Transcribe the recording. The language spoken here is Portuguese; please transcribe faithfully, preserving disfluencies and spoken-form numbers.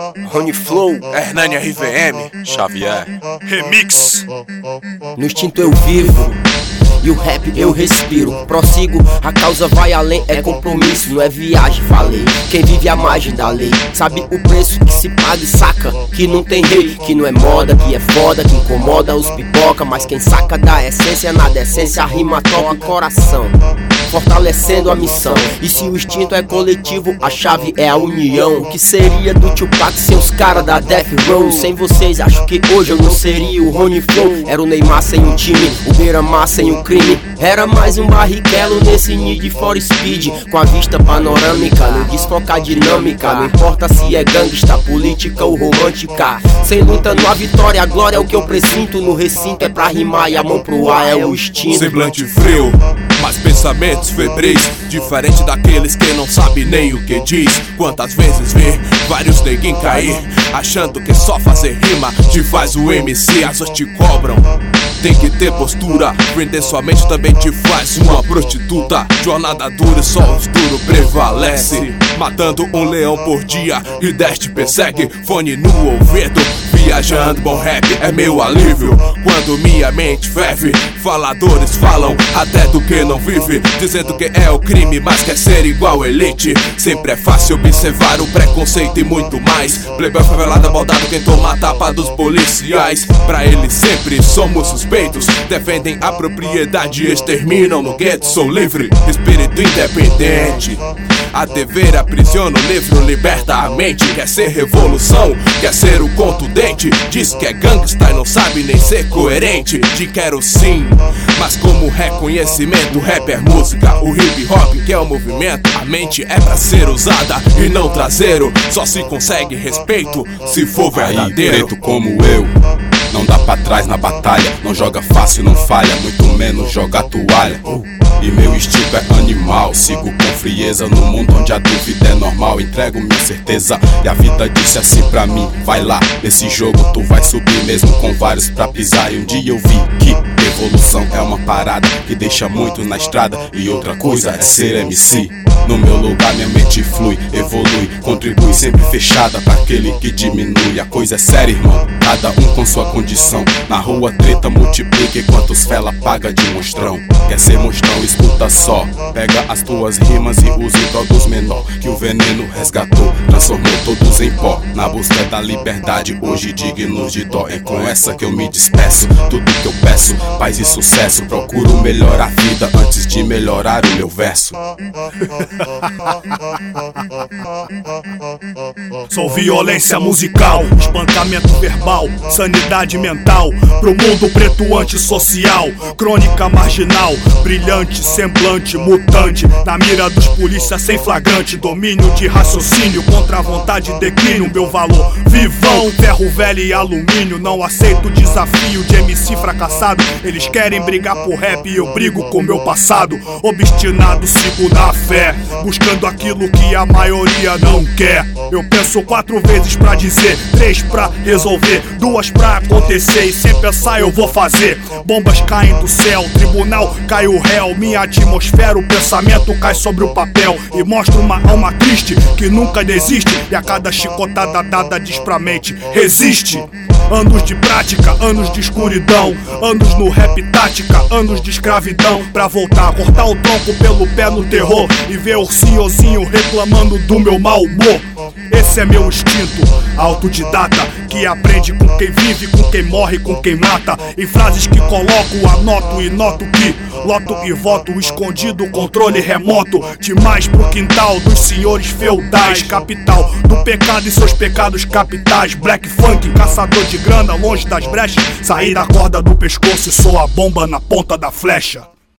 Rony Flow, Hernani R V M, Xavier Remix. No instinto eu vivo e o rap eu respiro. Prossigo, a causa vai além, é compromisso, não é viagem, falei. Quem vive a margem da lei sabe o preço que se paga e saca que não tem rei, que não é moda, que é foda, que incomoda os pipoca. Mas quem saca da essência, na decência a rima toca o coração, fortalecendo a missão. E se o instinto é coletivo, a chave é a união. O que seria do Tupac sem os caras da Death Row? Sem vocês, acho que hoje eu não seria o Rony Flow. Era o Neymar sem um time, o Beira-Mar sem o crime. Era mais um barrichello nesse Need for Speed, com a vista panorâmica, no desfocar dinâmica. Não importa se é gangsta, política ou romântica. Sem luta não há vitória, a glória é o que eu presinto. No recinto é pra rimar e a mão pro ar é o instinto. Semblante frio, mas pensamentos febris, diferente daqueles que não sabem nem o que diz. Quantas vezes vi vários neguinhos cair, achando que só fazer rima te faz o M C. As te cobram, tem que ter postura, prender sua mente também te faz uma prostituta. Jornada dura e só os duros prevalece, matando um leão por dia e dez te persegue. Fone no ouvido, viajando, bom rap é meu alívio. Quando minha mente ferve, faladores falam até do que não vive, dizendo que é o crime, mas quer ser igual elite. Sempre é fácil observar o preconceito e muito mais. Plebeu favelada, baldado, quem toma a tapa dos policiais. Pra eles sempre somos suspeitos, defendem a propriedade e exterminam no gueto. Sou livre, espírito independente. A T V aprisiona o livro, liberta a mente. Quer ser revolução, quer ser o contundente. Diz que é gangsta e não sabe nem ser coerente. Te quero sim, mas como reconhecimento, o rap é música, o hip hop que é o movimento. A mente é pra ser usada e não traseiro. Só se consegue respeito se for verdadeiro. Aí, preto como eu, não dá pra trás na batalha. Não joga fácil, não falha, muito menos joga toalha. E meu instinto é animal, sigo com frieza no mundo onde a dúvida é normal. Entrego minha certeza e a vida disse assim pra mim: vai lá, nesse jogo tu vai subir mesmo com vários pra pisar. E um dia eu vi que evolução é uma parada que deixa muitos na estrada, e outra coisa é ser M C. No meu lugar minha mente flui, evolui, contribui, sempre fechada pra aquele que diminui. A coisa é séria, irmão, cada um com sua condição. Na rua treta multiplica enquanto os fela paga de monstrão. Quer ser monstrão, escuta só, pega as tuas rimas e usa em prol dos menor, que o veneno resgatou, transformou todos em pó. Na busca da liberdade, hoje dignos de dó. É com essa que eu me despeço, tudo que eu peço, paz e sucesso. Procuro melhorar a vida antes de melhorar o meu verso. Sou violência musical, espancamento verbal, sanidade mental, pro mundo preto antissocial. Crônica marginal, brilhante, semblante, mutante, na mira dos polícias sem flagrante. Domínio de raciocínio, contra a vontade declínio. Meu valor, vivão, ferro velho e alumínio. Não aceito o desafio de M C fracassado. Eles querem brigar por rap e eu brigo com meu passado. Obstinado, sigo na fé, buscando aquilo que a maioria não quer. Eu penso quatro vezes pra dizer, três pra resolver, duas pra acontecer, e sem pensar eu vou fazer. Bombas caem do céu, tribunal cai o réu. Minha atmosfera, o pensamento cai sobre o papel e mostra uma alma triste que nunca desiste. E a cada chicotada dada diz pra mente: resiste. Anos de prática, anos de escuridão, anos no rap tática, anos de escravidão. Pra voltar, cortar o tronco pelo pé no terror e ver o senhorzinho reclamando do meu mau humor. Esse é meu instinto, autodidata, que aprende com quem vive, com quem morre, com quem mata. Em frases que coloco, anoto e noto que loto e voto, escondido, controle remoto. Demais pro quintal dos senhores feudais, capital do pecado e seus pecados capitais. Black funk, caçador de grana, longe das brechas. Saí da corda do pescoço e sou a bomba na ponta da flecha.